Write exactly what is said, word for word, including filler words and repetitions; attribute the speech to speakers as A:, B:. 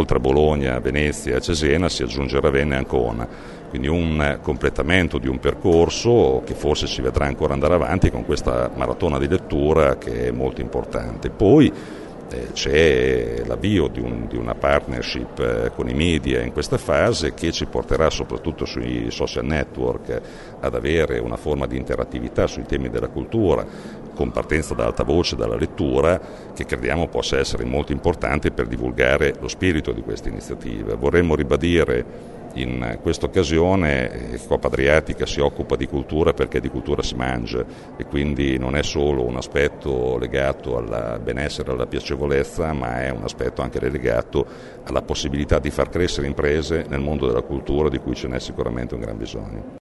A: oltre a Bologna, Venezia e Cesena si aggiunge Ravenna e Ancona, quindi un completamento di un percorso che forse ci vedrà ancora andare avanti con questa maratona di lettura che è molto importante. Poi eh, c'è l'avvio di, un, di una partnership eh, con i media in questa fase che ci porterà soprattutto sui social network ad avere una forma di interattività sui temi della cultura, con partenza da alta voce, dalla lettura, che crediamo possa essere molto importante per divulgare lo spirito di queste iniziative. Vorremmo ribadire in questa occasione che Coppa Adriatica si occupa di cultura perché di cultura si mangia e quindi non è solo un aspetto legato al benessere e alla piacevolezza, ma è un aspetto anche legato alla possibilità di far crescere imprese nel mondo della cultura, di cui ce n'è sicuramente un gran bisogno.